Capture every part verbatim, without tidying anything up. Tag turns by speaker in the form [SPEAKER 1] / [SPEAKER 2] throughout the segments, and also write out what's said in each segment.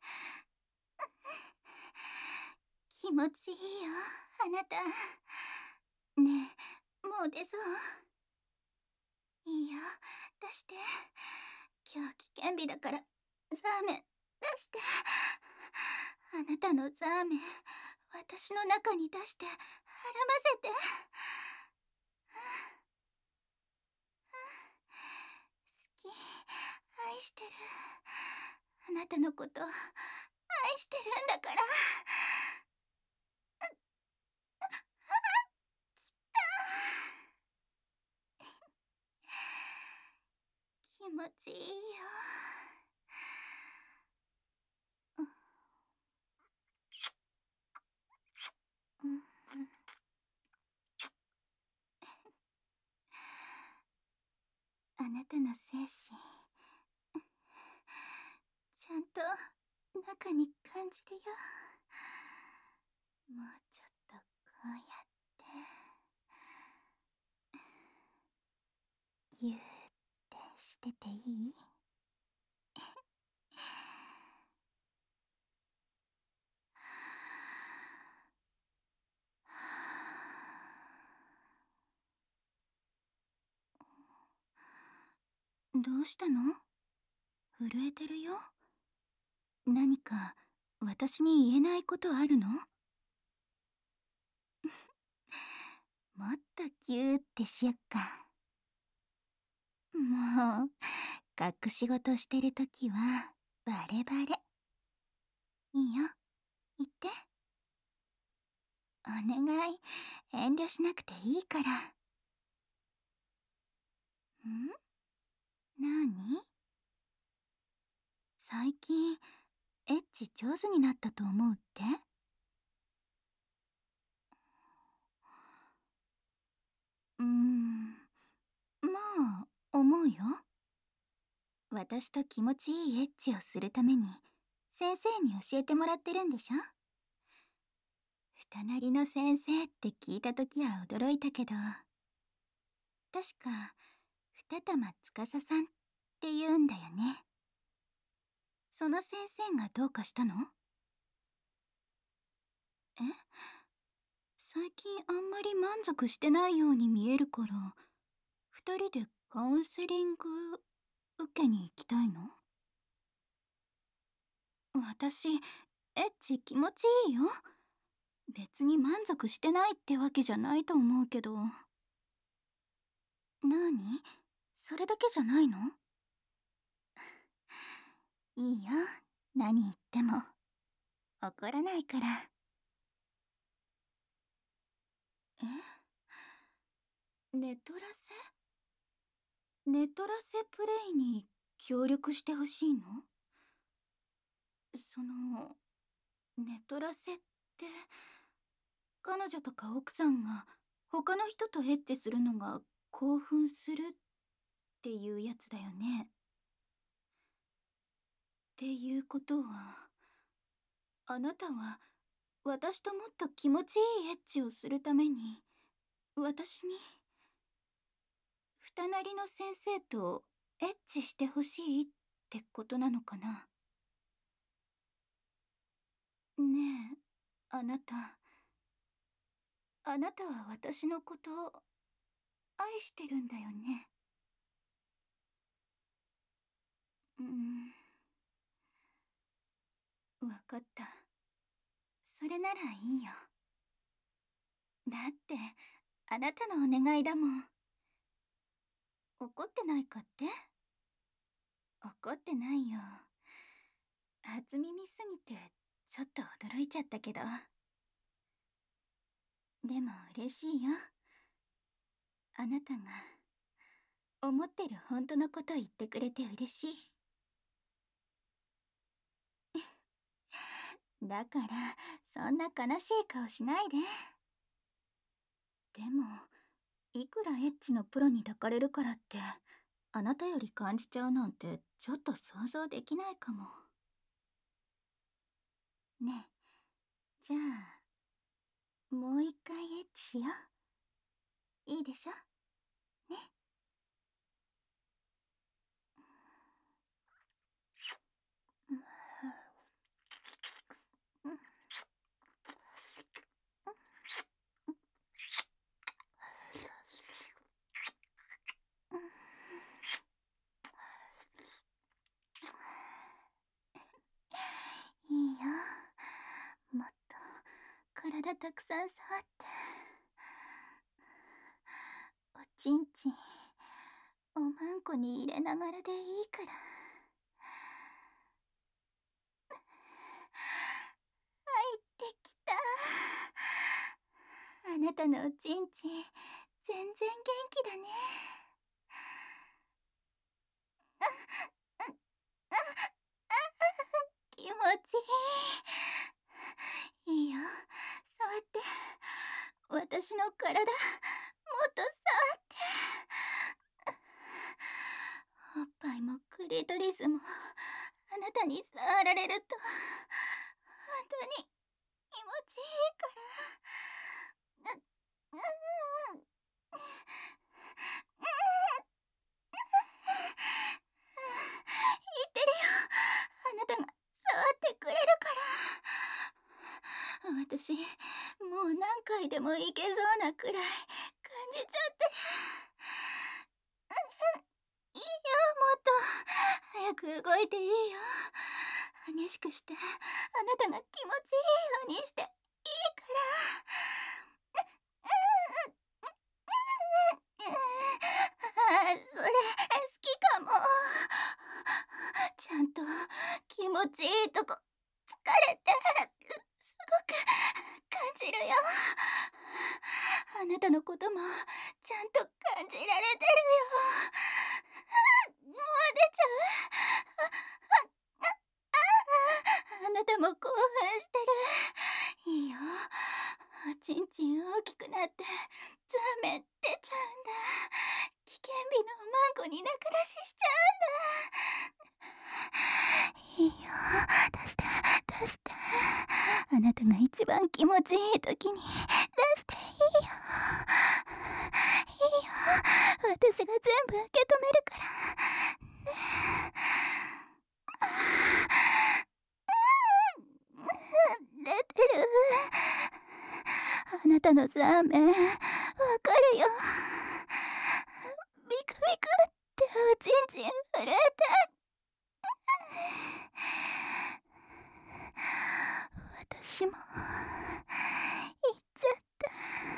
[SPEAKER 1] 気持ちいいよ、あなた。ねえ、もう出そう？いいよ、出して。今日危険日だから、ザーメン、出して。あなたのザーメン、私の中に出して、はらませて。好き、愛してる。あなたのこと愛してるんだから。気持ちいいよ。うん、あなたの精神ちゃんと中に感じるよ。もうちょっとこうやってギューってしてていい？どうしたの？震えてるよ。何か私に言えないことあるの？もっとギューってしよっか。もう隠し事してるときはバレバレ。いいよ、言って。お願い、遠慮しなくていいから。ん？なに？最近エッチ上手になったと思うって？うーん、まあ思うよ。私と気持ちいいエッチをするために先生に教えてもらってるんでしょ？二なりの先生って聞いた時は驚いたけど、確か二玉司さんって言うんだよね。その先生がどうかしたの？え？最近あんまり満足してないように見えるから、二人でカウンセリング受けに行きたいの？私、エッチ気持ちいいよ。別に満足してないってわけじゃないと思うけど。なに？それだけじゃないの？いいよ、何言っても。怒らないから。え？ネトラセ？ネトラセプレイに協力してほしいの？その、ネトラセって、彼女とか奥さんが他の人とエッチするのが興奮するっていうやつだよね。っていうことは、あなたは私ともっと気持ちいいエッチをするために、私に、二なりの先生とエッチしてほしいってことなのかな？ねえ、あなた、あなたは私のことを愛してるんだよね。うん、わかった。それならいいよ。だって、あなたのお願いだもん。怒ってないかって？怒ってないよ。初耳すぎて、ちょっと驚いちゃったけど。でも嬉しいよ。あなたが、思ってる本当のこと言ってくれて嬉しい。だから、そんな悲しい顔しないで。でも、いくらエッチのプロに抱かれるからって、あなたより感じちゃうなんて、ちょっと想像できないかも。ねえ、じゃあ、もう一回エッチしよう。いいでしょ？ね。 体たくさん触って、おちんちんおまんこに入れながらでいいから。入ってきた。あなたのおちんちん全然元気だね。気持ちいい。いいよ、触って。私の体もっと触って。おっぱいもクリトリスもあなたに触られると本当に気持ちいいから。う、うん、うん、言ってるよ。あなたが触ってくれるから。私もう何回でもいけそうなくらい感じちゃってる。いいよ、もっと早く動いていいよ。激しくしてあなたが気持ちいいようにしていいから。あ、それ好きかも。ちゃんと気持ちいいとこ疲れてすごく感じるよ。あなたのこともちゃんと感じられてるよ。もう出ちゃう。あ、あ、あなたも興奮してる。いいよ、おちんちん大きくなってザーメン出ちゃうんだ。危険日のおまんこに泣く出ししちゃうんだ。いいよ、出して出して。あなたが一番気持ちいい時に出していいよ。いいよ、私が全部受け止めるからね。出てる。あなたのザーメンわかるよ。ビクビクっておちんちん震えて。私も行っちゃった。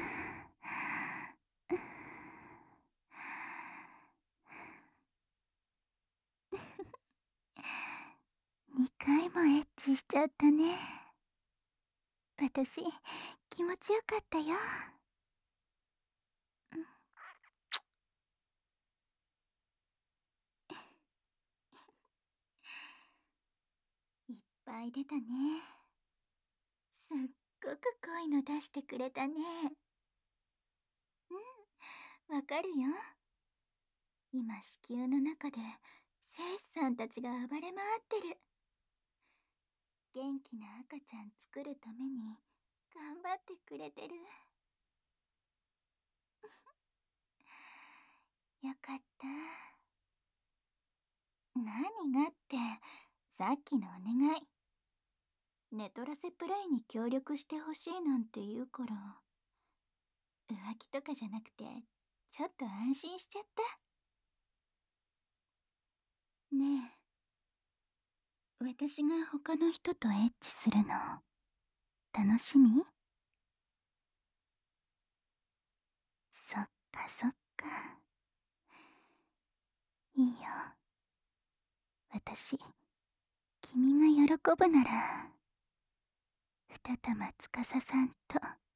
[SPEAKER 1] にかいもエッチしちゃったね。私気持ちよかったよ。いっぱい出たね。すっごく濃いの出してくれたね。うん、わかるよ。今子宮の中で精子さんたちが暴れ回ってる。元気な赤ちゃん作るために頑張ってくれてる。よかった。何がって、さっきのお願い。ネトラセプレイに協力してほしいなんて言うから、浮気とかじゃなくてちょっと安心しちゃった。ねえ、私が他の人とエッチするの楽しみ？そっかそっか。いいよ、私君が喜ぶなら二玉司さんと